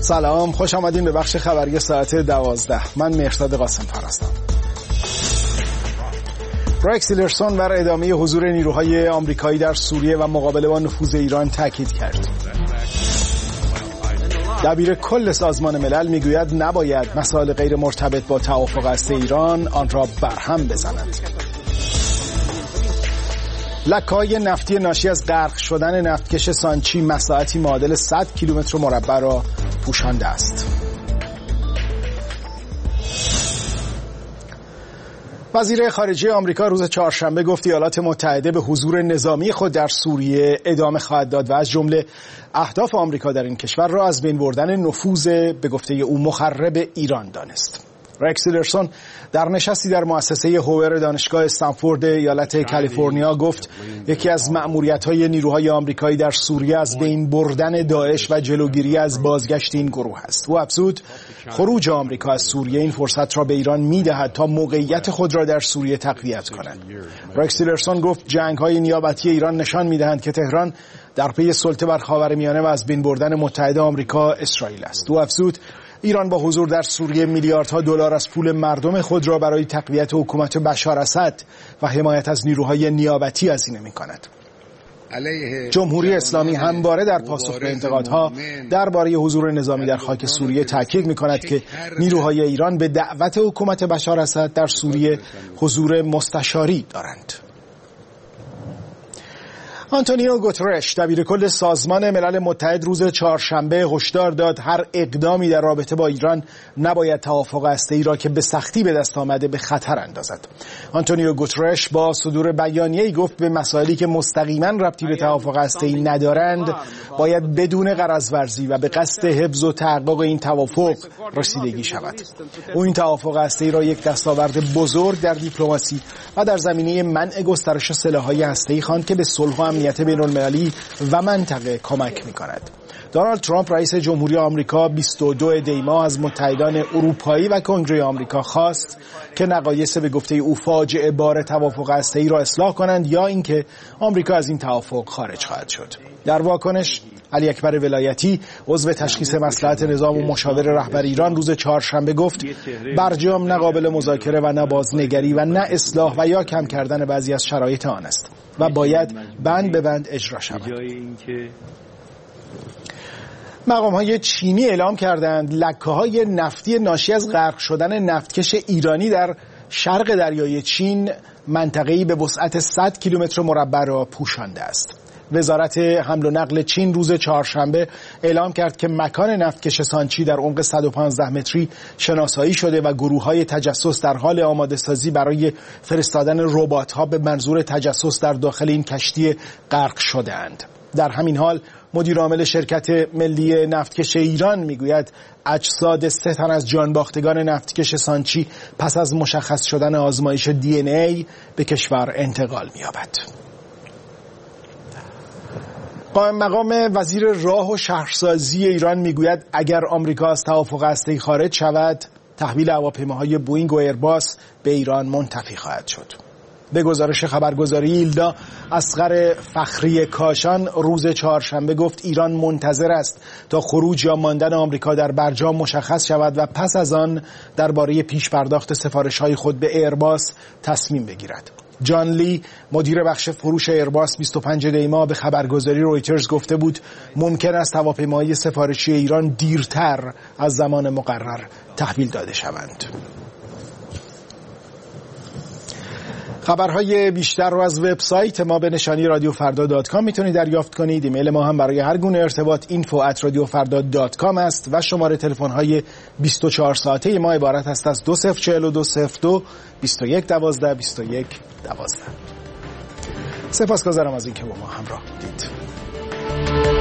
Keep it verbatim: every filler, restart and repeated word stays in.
سلام، خوش آمدین به بخش خبری ساعت دوازده. من مهرداد قاسم‌فر هستم. رکس تیلرسون بر ادامه حضور نیروهای آمریکایی در سوریه و مقابله با نفوذ ایران تاکید کرد. دبیر کل سازمان ملل میگوید نباید مسائل غیر مرتبط با توافق هسته ایران آن را برهم بزنند. لکه‌های نفتی ناشی از غرق شدن نفتکش سانچی مساحتی معادل صد کیلومتر مربع را پوشانده است. وزیر خارجه آمریکا روز چهارشنبه گفت ایالات متحده به حضور نظامی خود در سوریه ادامه خواهد داد و از جمله اهداف آمریکا در این کشور را از بین بردن نفوذ به گفته او مخرب ایران دانست. رکس تیلرسون در نشستی در مؤسسه هوور دانشگاه استنفورد ایالت کالیفرنیا گفت یکی از مأموریت‌های نیروهای آمریکایی در سوریه از بین بردن داعش و جلوگیری از بازگشت این گروه است. او افزود خروج آمریکا از سوریه این فرصت را به ایران می‌دهد تا موقعیت خود را در سوریه تقویت کند. رکس تیلرسون گفت جنگ‌های نیابتی ایران نشان می‌دهند که تهران در پی سلطه بر خاورمیانه و از بین بردن متحد آمریکا اسرائیل است. او افزود ایران با حضور در سوریه میلیاردها دلار از پول مردم خود را برای تقویت حکومت بشار اسد و حمایت از نیروهای نیابتی هزینه می‌کند. جمهوری اسلامی همواره در پاسخ به انتقادها درباره حضور نظامی در خاک سوریه تاکید می‌کند که نیروهای ایران به دعوت حکومت بشار اسد در سوریه حضور مستشاری دارند. آنتونیو گوترش دبیر کل سازمان ملل متحد روز چهارشنبه هشدار داد هر اقدامی در رابطه با ایران نباید توافق هسته‌ای را که به سختی به دست آمده به خطر اندازد. آنتونیو گوترش با صدور بیانیه‌ای گفت به مسائلی که مستقیما ربطی به توافق هسته‌ای ندارند باید بدون غرض ورزی و به قصد حفظ و تحقق این توافق رسیدگی شود. او این توافق هسته‌ای را یک دستاورد بزرگ در دیپلماسی و در زمینه منع گسترش سلاح‌های هسته‌ای خواند که به صلح و امنیت بین‌المللی و منطقه کمک می‌کند. دونالد ترامپ رئیس جمهوری آمریکا بیست و دو دی ماه از متحدان اروپایی و کنگره آمریکا خواست که نقایص به گفته او فاجعه بار توافق هسته‌ای را اصلاح کنند یا اینکه آمریکا از این توافق خارج خواهد شد. در واکنش علی اکبر ولایتی عضو تشخیص مصلحت نظام و مشاور رهبر ایران روز چهارشنبه گفت برجام نه قابل مذاکره و نه بازنگری و نه اصلاح و یا کم کردن بعضی از شرایط آن است و باید بند به بند اجرا شود. مقام‌های چینی اعلام کردند لکه‌های نفتی ناشی از غرق شدن نفتکش ایرانی در شرق دریای چین منطقه‌ای به وسعت صد کیلومتر مربع را پوشانده است. وزارت حمل و نقل چین روز چهارشنبه اعلام کرد که مکان نفتکش سانچی در عمق صد و پانزده متری شناسایی شده و گروه‌های تجسس در حال آماده سازی برای فرستادن ربات‌ها به منظور تجسس در داخل این کشتی غرق شده‌اند. در همین حال مدیر عامل شرکت ملی نفتکش ایران میگوید اجساد سه تن از جانباختگان نفتکش سانچی پس از مشخص شدن آزمایش دی ان ای به کشور انتقال می‌یابد. قائم مقام وزیر راه و شهرسازی ایران میگوید اگر آمریکا از توافق هسته‌ای خارج شود تحویل هواپیماهای بوئینگ و ایرباس به ایران منتفی خواهد شد. به گزارش خبرگزاری ایلنا، اصغر فخری کاشان روز چهارشنبه گفت ایران منتظر است تا خروج یا ماندن آمریکا در برجام مشخص شود و پس از آن درباره پیش پرداخت سفارش‌های خود به ایرباس تصمیم بگیرد. جان لی مدیر بخش فروش ایرباس بیست و پنج دی ماه به خبرگزاری رویترز گفته بود ممکن است هواپیماهای سفارشی ایران دیرتر از زمان مقرر تحویل داده شوند. خبرهای بیشتر رو از وبسایت ما به نشانی رادیو فردا دات کام میتونید دریافت کنید. ایمیل ما هم برای هر گونه ارتباط اینفو ات رادیو فردا دات کام است و شماره تلفن های بیست و چهار ساعته ما عبارت است از دو صفر چهل دو صفر دو بیست و یک دوازده بیست و یک دوازده. سپاسگزارم از اینکه با ما همراه بودید.